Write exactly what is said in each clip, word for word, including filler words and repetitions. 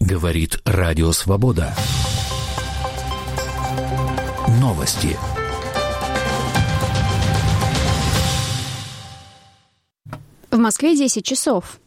Говорит Радио Свобода. Новости. В Москве десять часов.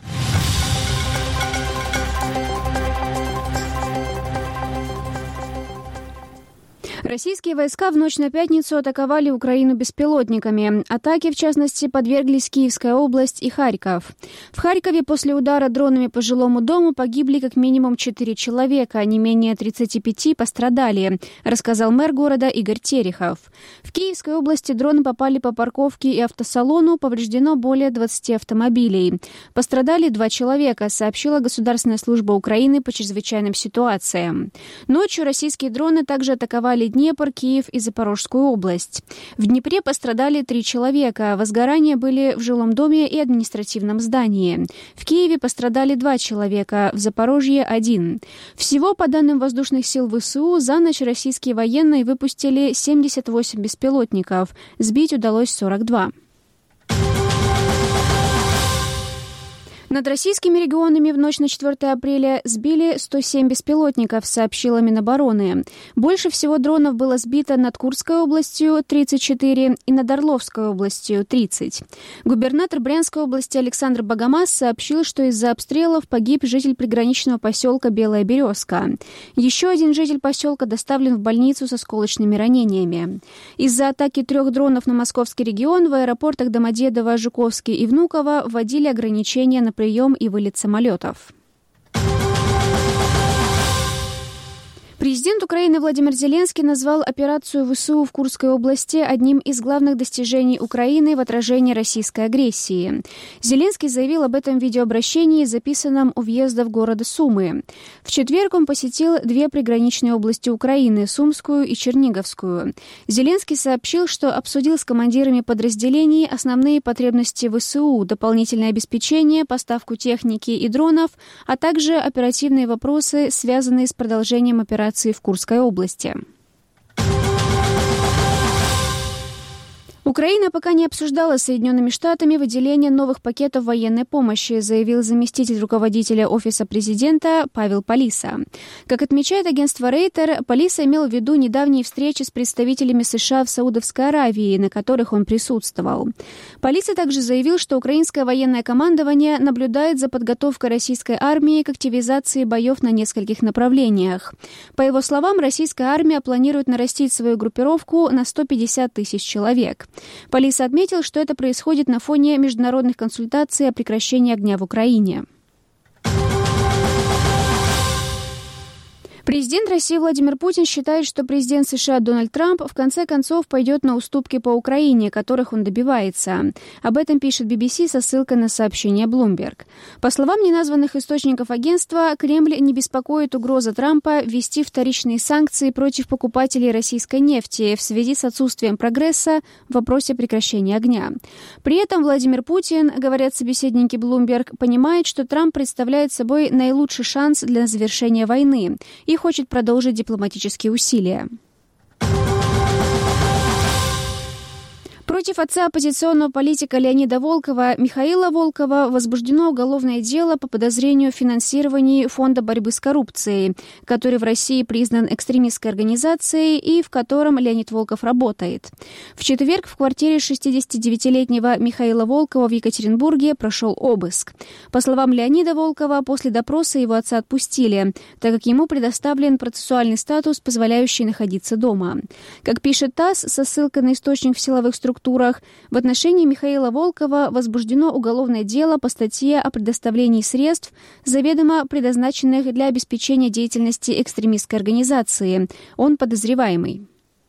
Российские войска в ночь на пятницу атаковали Украину беспилотниками. Атаке, в частности, подверглись Киевская область и Харьков. В Харькове после удара дронами по жилому дому погибли как минимум четыре человека, не менее тридцати пяти пострадали, рассказал мэр города Игорь Терехов. В Киевской области дроны попали по парковке и автосалону, повреждено более двадцати автомобилей. Пострадали два человека, сообщила Государственная служба Украины по чрезвычайным ситуациям. Ночью российские дроны также атаковали Днепр, Киев и Запорожскую область. В Днепре пострадали три человека. Возгорания были в жилом доме и административном здании. В Киеве пострадали два человека, в Запорожье – один. Всего, по данным воздушных сил ВСУ, за ночь российские военные выпустили семьдесят восемь беспилотников. Сбить удалось сорок два. Над российскими регионами в ночь на четвёртое апреля сбили сто семь беспилотников, сообщила Минобороны. Больше всего дронов было сбито над Курской областью – тридцать четыре и над Орловской областью – тридцать. Губернатор Брянской области Александр Богомаз сообщил, что из-за обстрелов погиб житель приграничного поселка Белая Березка. Еще один житель поселка доставлен в больницу с осколочными ранениями. Из-за атаки трех дронов на московский регион в аэропортах Домодедово, Жуковский и Внуково вводили ограничения на прием и вылет самолетов. Президент Украины Владимир Зеленский назвал операцию ВСУ в Курской области одним из главных достижений Украины в отражении российской агрессии. Зеленский заявил об этом в видеообращении, записанном у въездов города Сумы. В четверг он посетил две приграничные области Украины – Сумскую и Черниговскую. Зеленский сообщил, что обсудил с командирами подразделений основные потребности ВСУ, дополнительное обеспечение, поставку техники и дронов, а также оперативные вопросы, связанные с продолжением операции в Курской области. Украина пока не обсуждала с Соединенными Штатами выделение новых пакетов военной помощи, заявил заместитель руководителя Офиса президента Павел Полиса. Как отмечает агентство Рейтер, Полиса имел в виду недавние встречи с представителями США в Саудовской Аравии, на которых он присутствовал. Полиса также заявил, что украинское военное командование наблюдает за подготовкой российской армии к активизации боев на нескольких направлениях. По его словам, российская армия планирует нарастить свою группировку на сто пятьдесят тысяч человек. Полиса отметил, что это происходит на фоне международных консультаций о прекращении огня в Украине. Президент России Владимир Путин считает, что президент США Дональд Трамп в конце концов пойдет на уступки по Украине, которых он добивается. Об этом пишет би би си со ссылкой на сообщение Bloomberg. По словам неназванных источников агентства, Кремль не беспокоит угроза Трампа ввести вторичные санкции против покупателей российской нефти в связи с отсутствием прогресса в вопросе прекращения огня. При этом Владимир Путин, говорят собеседники Bloomberg, понимает, что Трамп представляет собой наилучший шанс для завершения войны и хочет продолжить дипломатические усилия. Против отца оппозиционного политика Леонида Волкова, Михаила Волкова, возбуждено уголовное дело по подозрению в финансировании Фонда борьбы с коррупцией, который в России признан экстремистской организацией и в котором Леонид Волков работает. В четверг в квартире шестидесятидевятилетнего Михаила Волкова в Екатеринбурге прошел обыск. По словам Леонида Волкова, после допроса его отца отпустили, так как ему предоставлен процессуальный статус, позволяющий находиться дома. Как пишет ТАСС со ссылкой на источник в силовых структурах, в отношении Михаила Волкова возбуждено уголовное дело по статье о предоставлении средств, заведомо предназначенных для обеспечения деятельности экстремистской организации. Он подозреваемый.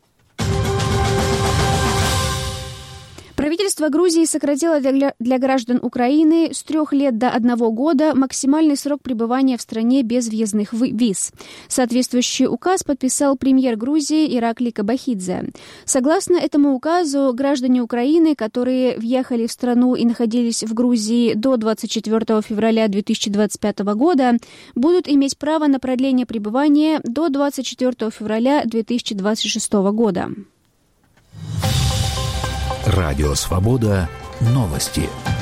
Правительство Грузии сократило для, для граждан Украины с трех лет до одного года максимальный срок пребывания в стране без въездных виз. Соответствующий указ подписал премьер Грузии Ираклий Кобахидзе. Согласно этому указу, граждане Украины, которые въехали в страну и находились в Грузии до двадцать четвёртого февраля две тысячи двадцать пятого года, будут иметь право на продление пребывания до двадцать четвёртого февраля две тысячи двадцать шестого года. Радио Свобода. Новости.